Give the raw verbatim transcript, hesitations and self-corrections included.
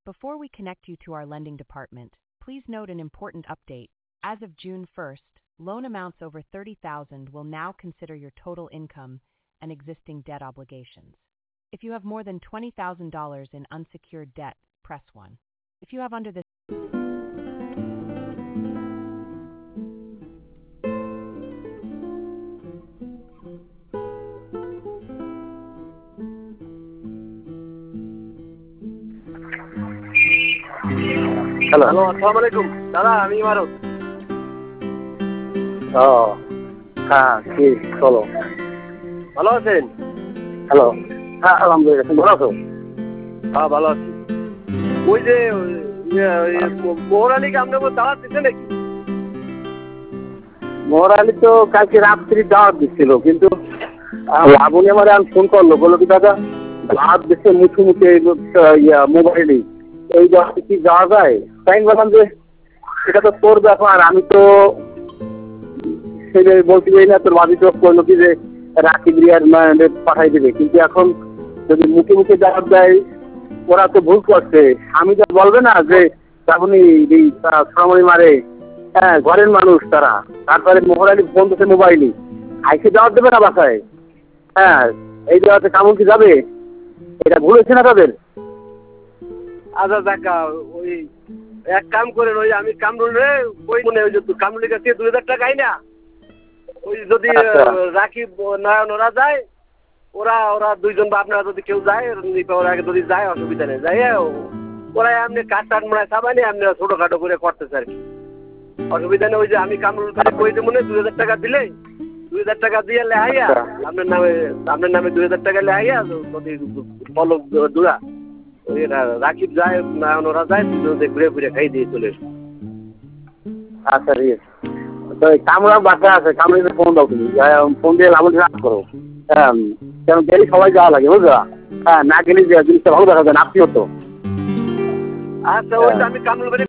Before we connect you to our lending department, please note an important update. As of June first, loan amounts over thirty thousand dollars will now consider your total income and existing debt obligations. If you have more than twenty thousand dollars in unsecured debt, press one. If you have under this hello hello আসসালামু আলাইকুম দাদা, আমি ইমারত। ও হ্যাঁ, কি চলো, ভালো আছেন? হ্যালো, হ্যাঁ আলহামদুলিল্লাহ, তুমি ভালো আছো? হ্যাঁ ভালো আছি। ওই যে মোহর আলীকে আপনাকে দাওয়াত দিচ্ছে নাকি? মোহর আলী তো কালকে রাত্রি দাওয়াত দিচ্ছিল, কিন্তু লাবণী আমার ফোন করলো, বললো কি দাদা দাওয়াত দিচ্ছে মুখে মুখে ইয়া মোবাইলেই, এই দাওয়াতে কি যাওয়া যায়? তাই বললাম যে এটা তো তোর ব্যাপার, আমি তো সেই বলতে পারি না। তোর ভাবি তো করলো কি যে রাকিব রিয়ার পাঠাই দেবে, কিন্তু এখন যদি মুখে মুখে দাওয়াত দেয় ওরা তো ভুল করছে। আমি তো বলবে না যে তখনই শ্রমণী মারে, হ্যাঁ ঘরের মানুষ তারা। তারপরে মোহর আলী ফোন করছে মোবাইলে, আইসে দাওয়াত দেবে না বাসায়? হ্যাঁ, এই দাওয়াতে কামড় কি যাবে? এটা ভুল হচ্ছে না তাদের? আচ্ছা দেখা, ওই এক কাম করেন, ওই আমি কামরুল রে ওই মনে ওই যে কামরুলের কাছে দুই হাজার টাকা আই না, ওই যদি রাকিব নয়ন ওরা যায়, ওরা ওরা দুইজন বা আপনারা যদি কেউ যায় ওরা আগে যদি যায় অসুবিধা নেই, যাই ওরা এমনি কাঠ টাট মনে সাবানি এমনি ছোটোখাটো করে করতেছে আর কি, অসুবিধা নেই। ওই যে আমি কামরুল খালি কই দেবো না, দুই হাজার টাকা দিলে দুই হাজার টাকা দিয়ে লেহাইয়া আপনার নামে আপনার নামে দুই হাজার টাকা লেহাইয়া যদি পলক দুরা ওই রাকিব যায় নয়ন ওরা যায় ঘুরে ঘুরে খাই দিয়ে চলে এসো। আচ্ছা ঠিক আছে, তো কামরা বাসা আছে, কামড়িতে ফোন দাও, তুমি ফোন দিয়ে লাভন রাগ করো। হ্যাঁ, কেন গেলে সবাই যাওয়া লাগে বুঝলা? হ্যাঁ, না গেলে জিনিসটা ভালো দেখা যায় না, আপনিও তো। আচ্ছা ওই আমি কামরুল